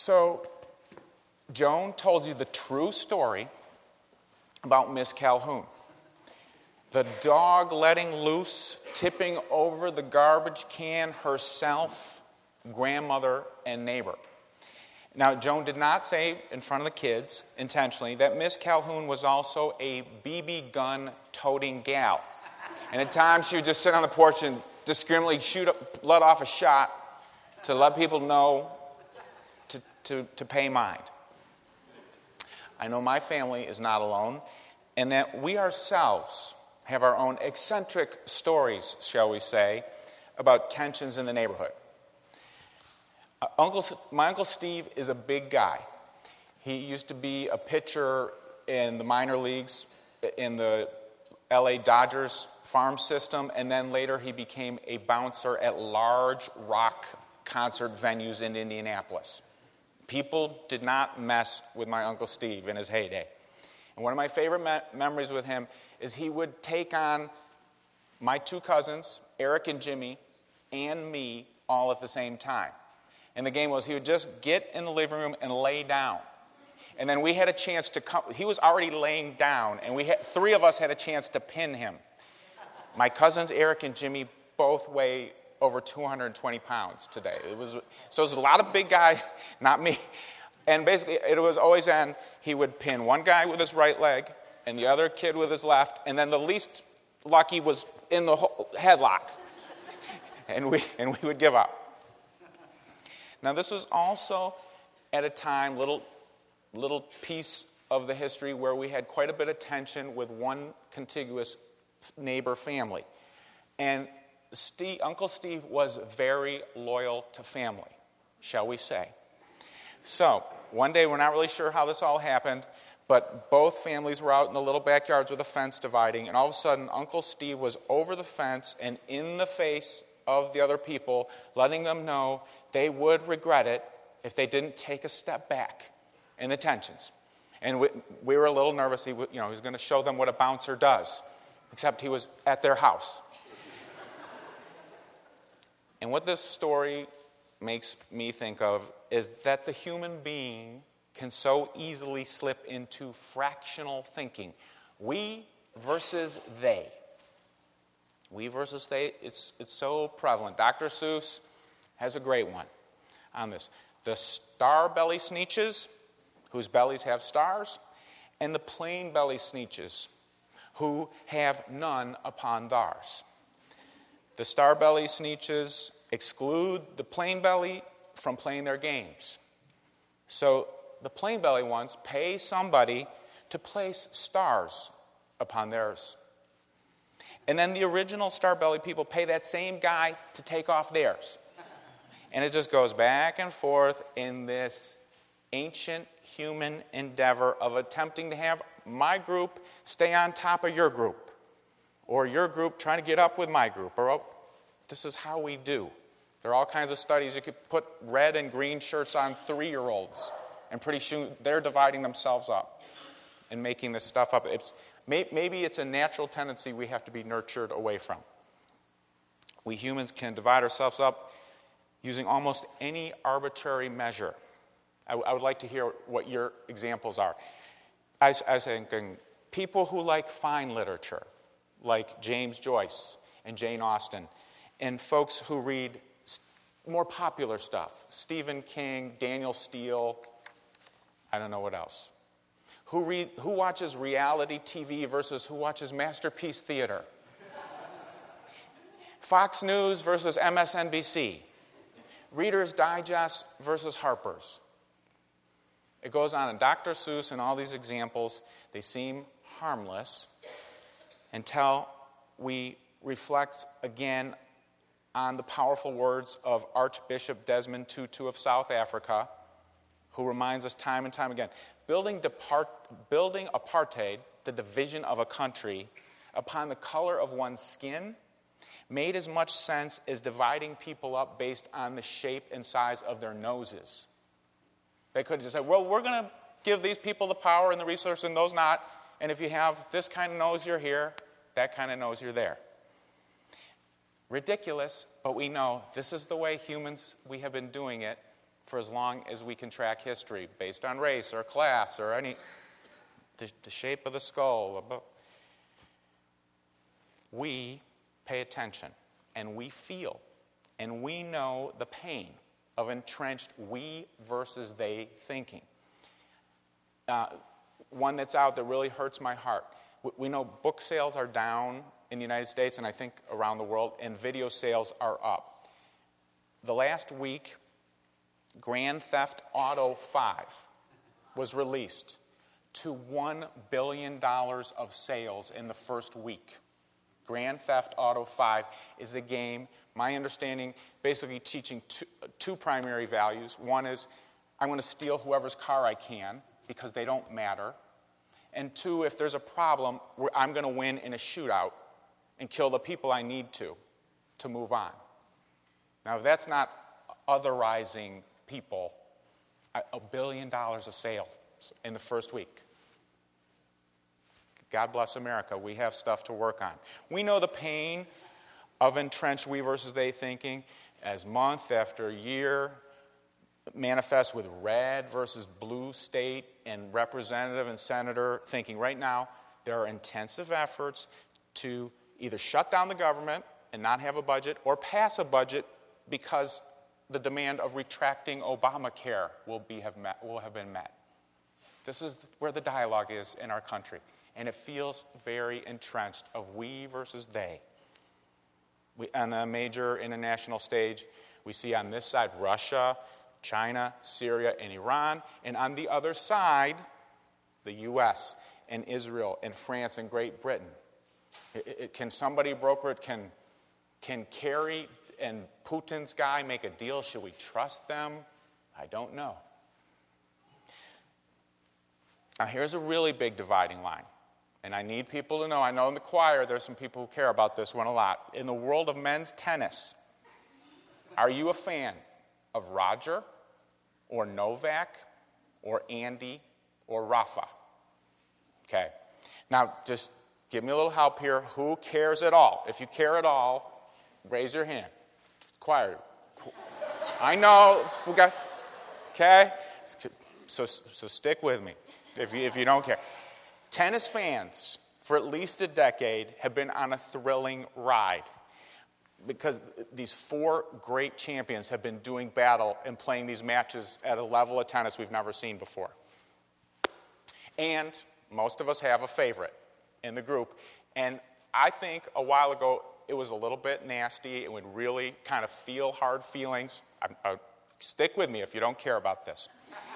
So, Joan told you the true story about Miss Calhoun. The dog letting loose, tipping over the garbage can herself, grandmother, and neighbor. Now, Joan did not say in front of the kids, intentionally, that Miss Calhoun was also a BB gun-toting gal. And at times, she would just sit on the porch and discriminately let off a shot to let people know to pay mind. I know my family is not alone, and that we ourselves have our own eccentric stories, shall we say, about tensions in the neighborhood. My Uncle Steve is a big guy. He used to be a pitcher in the minor leagues in the LA Dodgers farm system, and then later he became a bouncer at large rock concert venues in Indianapolis. People did not mess with my Uncle Steve in his heyday. And one of my favorite memories with him is he would take on my two cousins, Eric and Jimmy, and me all at the same time. And the game was he would just get in the living room and lay down. And then we had a chance to come. He was already laying down, and three of us had a chance to pin him. My cousins, Eric and Jimmy, both weigh over 220 pounds today. So it was a lot of big guys, not me. And basically, it was always he would pin one guy with his right leg and the other kid with his left, and then the least lucky was in the headlock. And we would give up. Now, this was also at a time, little piece of the history where we had quite a bit of tension with one contiguous neighbor family. And Uncle Steve was very loyal to family, shall we say. So, one day, we're not really sure how this all happened, but both families were out in the little backyards with a fence dividing, and all of a sudden, Uncle Steve was over the fence and in the face of the other people, letting them know they would regret it if they didn't take a step back in the tensions. And we were a little nervous. He was going to show them what a bouncer does, except he was at their house. And what this story makes me think of is that the human being can so easily slip into fractional thinking. We versus they. We versus they, it's so prevalent. Dr. Seuss has a great one on this. The star belly sneetches, whose bellies have stars, and the plain belly sneetches, who have none upon theirs. The star belly sneetches exclude the plain belly from playing their games. So the plain belly ones pay somebody to place stars upon theirs. And then the original star belly people pay that same guy to take off theirs. And it just goes back and forth in this ancient human endeavor of attempting to have my group stay on top of your group, or your group trying to get up with my group, or this is how we do. There are all kinds of studies. You could put red and green shirts on 3-year-olds, and pretty soon they're dividing themselves up and making this stuff up. Maybe it's a natural tendency we have to be nurtured away from. We humans can divide ourselves up using almost any arbitrary measure. I would like to hear what your examples are. I was thinking people who like fine literature, like James Joyce and Jane Austen, and folks who read more popular stuff, Stephen King, Daniel Steele, I don't know what else. Who watches reality TV versus who watches Masterpiece Theater? Fox News versus MSNBC. Reader's Digest versus Harper's. It goes on, and Dr. Seuss and all these examples, they seem harmless until we reflect again on the powerful words of Archbishop Desmond Tutu of South Africa, who reminds us time and time again, building apartheid, the division of a country, upon the color of one's skin, made as much sense as dividing people up based on the shape and size of their noses. They could have just said, well, we're going to give these people the power and the resources and those not, and if you have this kind of nose, you're here, that kind of nose, you're there. Ridiculous, but we know this is the way humans, we have been doing it for as long as we can track history based on race or class or the shape of the skull. We pay attention, and we feel, and we know the pain of entrenched we versus they thinking. One that's out that really hurts my heart. We know book sales are down in the United States and I think around the world, and video sales are up. The last week, Grand Theft Auto 5 was released to $1 billion of sales in the first week. Grand Theft Auto 5 is a game, my understanding, basically teaching two primary values. One is, I'm going to steal whoever's car I can because they don't matter. And two, if there's a problem, I'm going to win in a shootout and kill the people I need to move on. Now, if that's not otherizing people, $1 billion of sales in the first week. God bless America. We have stuff to work on. We know the pain of entrenched we versus they thinking as month after year manifests with red versus blue state and representative and senator thinking. Right now, there are intensive efforts to either shut down the government and not have a budget or pass a budget because the demand of retracting Obamacare will have been met. This is where the dialogue is in our country. And it feels very entrenched of we versus they. On the major international stage, we see on this side Russia, China, Syria, and Iran. And on the other side, the U.S. and Israel and France and Great Britain. Can somebody broker it? Can Kerry and Putin's guy make a deal? Should we trust them? I don't know. Now, here's a really big dividing line. And I need people to know, I know in the choir there's some people who care about this one a lot. In the world of men's tennis, are you a fan of Roger or Novak or Andy or Rafa? Okay. Now, just give me a little help here. Who cares at all? If you care at all, raise your hand. Choir. I know. Okay? So stick with me if you don't care. Tennis fans, for at least a decade, have been on a thrilling ride because these four great champions have been doing battle and playing these matches at a level of tennis we've never seen before. And most of us have a favorite in the group. And I think a while ago it was a little bit nasty. It would really kind of feel hard feelings. Stick with me if you don't care about this.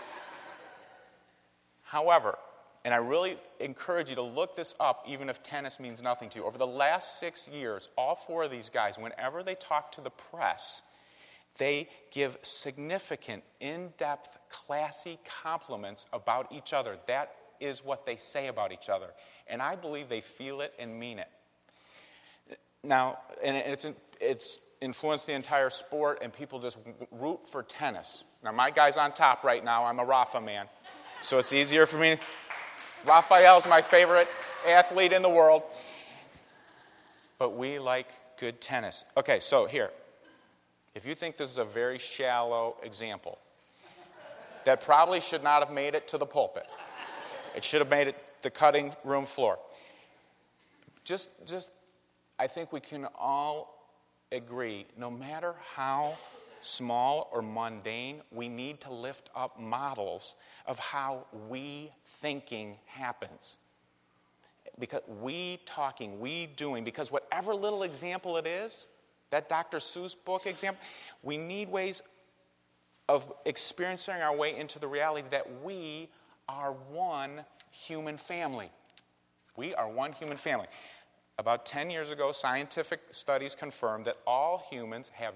However, and I really encourage you to look this up, even if tennis means nothing to you. Over the last 6 years, all four of these guys, whenever they talk to the press, they give significant, in-depth, classy compliments about each other. That is what they say about each other. And I believe they feel it and mean it. Now, and it's influenced the entire sport, and people just root for tennis. Now, my guy's on top right now. I'm a Rafa man. So it's easier for me. Rafael's my favorite athlete in the world. But we like good tennis. Okay, so here. If you think this is a very shallow example, that probably should not have made it to the pulpit. It should have made it the cutting room floor. Just, I think we can all agree, no matter how small or mundane, we need to lift up models of how we thinking happens. Because we talking, we doing, because whatever little example it is, that Dr. Seuss book example, we need ways of experiencing our way into the reality that we are one human family. We are one human family. About 10 years ago, scientific studies confirmed that all humans have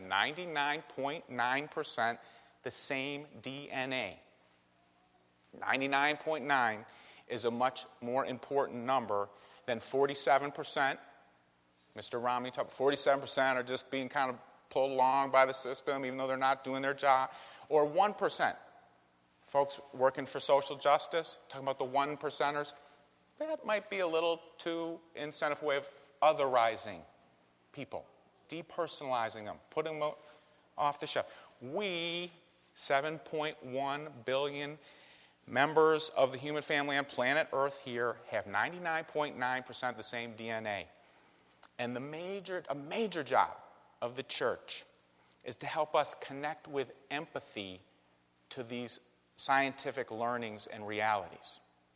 99.9% the same DNA. 99.9 is a much more important number than 47%. Mr. Romney talked 47% are just being kind of pulled along by the system, even though they're not doing their job. Or 1%. Folks working for social justice, talking about the 1%ers. That might be a little too incentive way of otherizing people, depersonalizing them, putting them off the shelf. We 7.1 billion members of the human family on planet Earth here have 99.9% the same DNA. And a major job of the church is to help us connect with empathy to these scientific learnings and realities.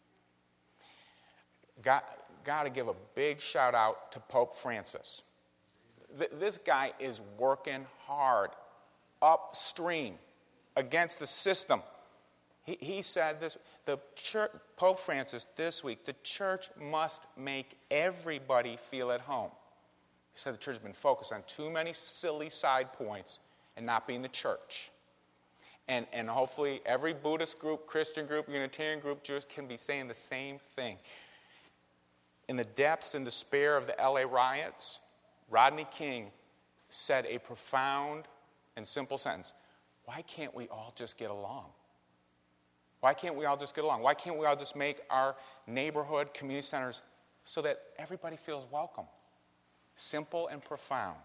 Got to give a big shout out to Pope Francis. This guy is working hard upstream against the system. He said this, Pope Francis this week, the church must make everybody feel at home. He said the church has been focused on too many silly side points and not being the church. And hopefully every Buddhist group, Christian group, Unitarian group, Jewish can be saying the same thing. In the depths and despair of the LA riots, Rodney King said a profound and simple sentence: why can't we all just get along? Why can't we all just get along? Why can't we all just make our neighborhood community centers so that everybody feels welcome? Simple and profound.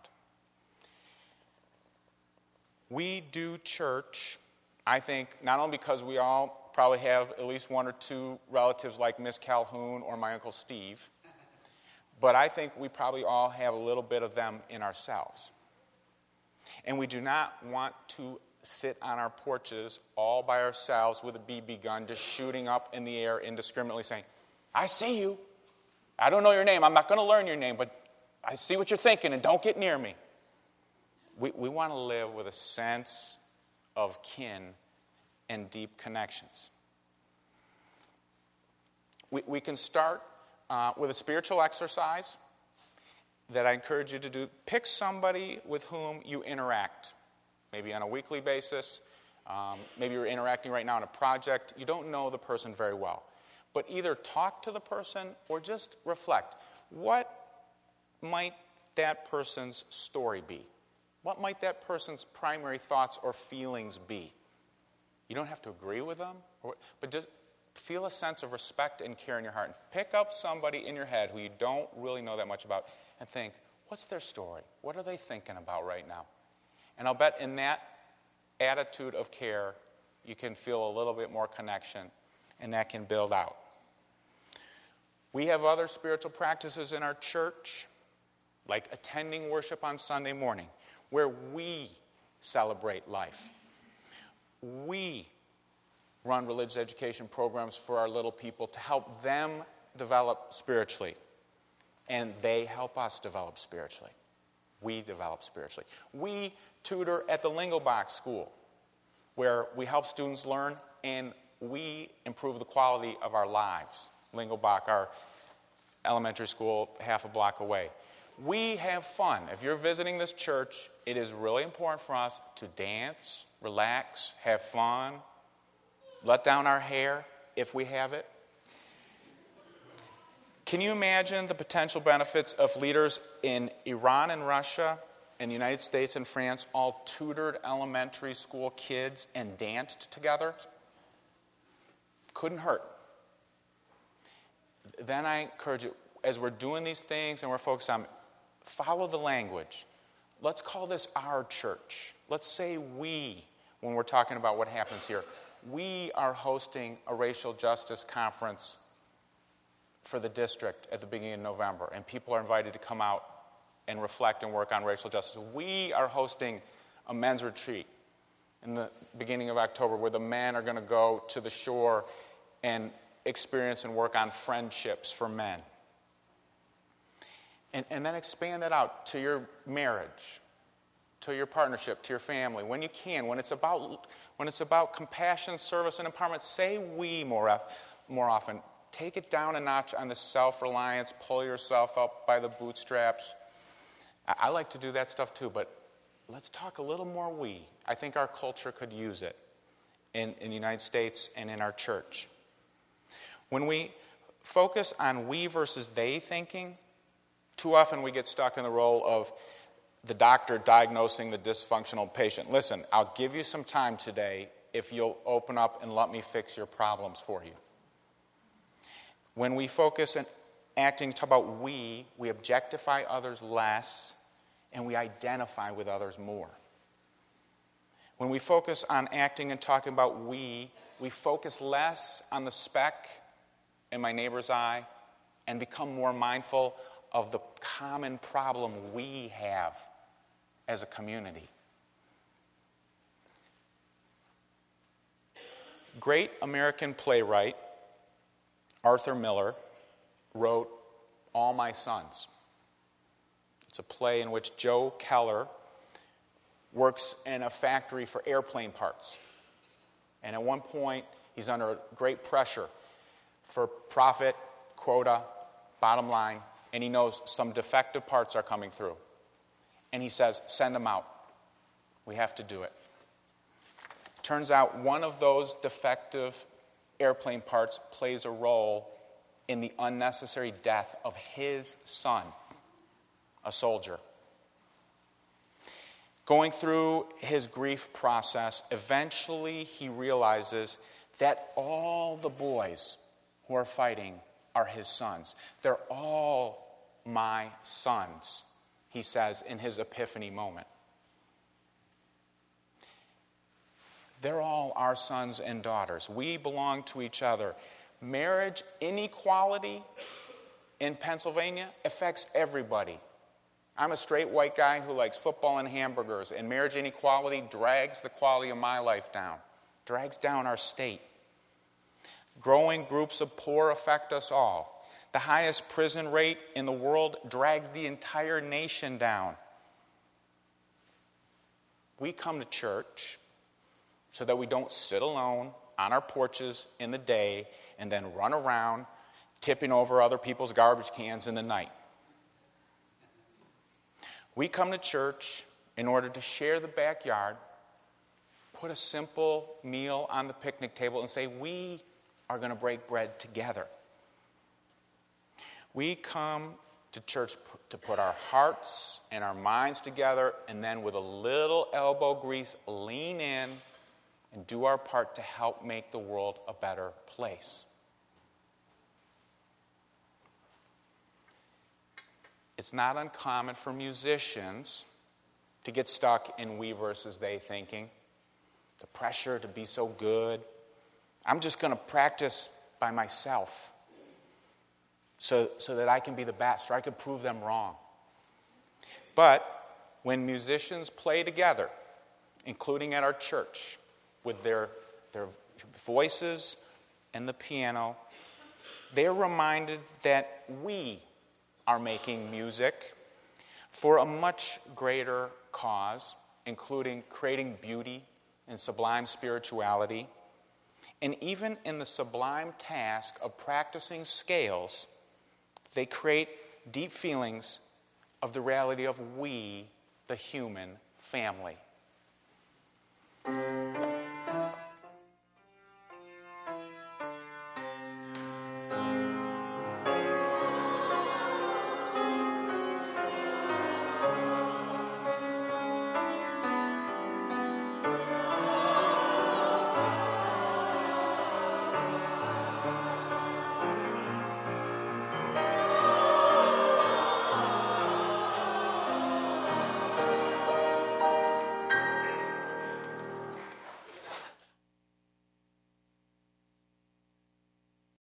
We do church, I think, not only because we all probably have at least one or two relatives like Miss Calhoun or my Uncle Steve, but I think we probably all have a little bit of them in ourselves. And we do not want to sit on our porches all by ourselves with a BB gun just shooting up in the air indiscriminately saying, I see you. I don't know your name. I'm not going to learn your name, but I see what you're thinking, and don't get near me. We want to live with a sense of kin and deep connections. We can start with a spiritual exercise that I encourage you to do. Pick somebody with whom you interact, maybe on a weekly basis. Maybe you're interacting right now on a project. You don't know the person very well. But either talk to the person or just reflect. What might that person's story be? What might that person's primary thoughts or feelings be? You don't have to agree with them, but just feel a sense of respect and care in your heart. And pick up somebody in your head who you don't really know that much about and think, what's their story? What are they thinking about right now? And I'll bet in that attitude of care, you can feel a little bit more connection, and that can build out. We have other spiritual practices in our church, like attending worship on Sunday morning, where we celebrate life. We run religious education programs for our little people to help them develop spiritually. And they help us develop spiritually. We develop spiritually. We tutor at the Lingo Box School, where we help students learn and we improve the quality of our lives. Lingo Box, our elementary school, half a block away. We have fun. If you're visiting this church, it is really important for us to dance, relax, have fun, let down our hair if we have it. Can you imagine the potential benefits of leaders in Iran and Russia and the United States and France all tutored elementary school kids and danced together? Couldn't hurt. Then I encourage you, as we're doing these things and we're focused on, follow the language. Let's call this our church. Let's say we, when we're talking about what happens here. We are hosting a racial justice conference for the district at the beginning of November, and people are invited to come out and reflect and work on racial justice. We are hosting a men's retreat in the beginning of October where the men are going to go to the shore and experience and work on friendships for men. And then expand that out to your marriage, to your partnership, to your family. When you can, when it's about compassion, service, and empowerment, say we more often. Take it down a notch on the self-reliance, pull yourself up by the bootstraps. I like to do that stuff too, but let's talk a little more we. I think our culture could use it in the United States and in our church. When we focus on we versus they thinking, too often we get stuck in the role of the doctor diagnosing the dysfunctional patient. Listen, I'll give you some time today if you'll open up and let me fix your problems for you. When we focus on acting, talk about we objectify others less and we identify with others more. When we focus on acting and talking about we focus less on the speck in my neighbor's eye and become more mindful of the common problem we have as a community. Great American playwright Arthur Miller wrote All My Sons. It's a play in which Joe Keller works in a factory for airplane parts. And at one point, he's under great pressure for profit, quota, bottom line, and he knows some defective parts are coming through. And he says, send them out. We have to do it. Turns out one of those defective airplane parts plays a role in the unnecessary death of his son, a soldier. Going through his grief process, eventually he realizes that all the boys who are fighting are his sons. They're all my sons, he says in his epiphany moment. They're all our sons and daughters. We belong to each other. Marriage inequality in Pennsylvania affects everybody. I'm a straight white guy who likes football and hamburgers, and marriage inequality drags the quality of my life down, drags down our state. Growing groups of poor affect us all. The highest prison rate in the world drags the entire nation down. We come to church so that we don't sit alone on our porches in the day and then run around tipping over other people's garbage cans in the night. We come to church in order to share the backyard, put a simple meal on the picnic table, and say, we are going to break bread together. We come to church to put our hearts and our minds together, and then with a little elbow grease, lean in and do our part to help make the world a better place. It's not uncommon for musicians to get stuck in we versus they thinking. The pressure to be so good. I'm just going to practice by myself so that I can be the best, or I can prove them wrong. But when musicians play together, including at our church, with their voices and the piano, they're reminded that we are making music for a much greater cause, including creating beauty and sublime spirituality. And even in the sublime task of practicing scales, they create deep feelings of the reality of we, the human family.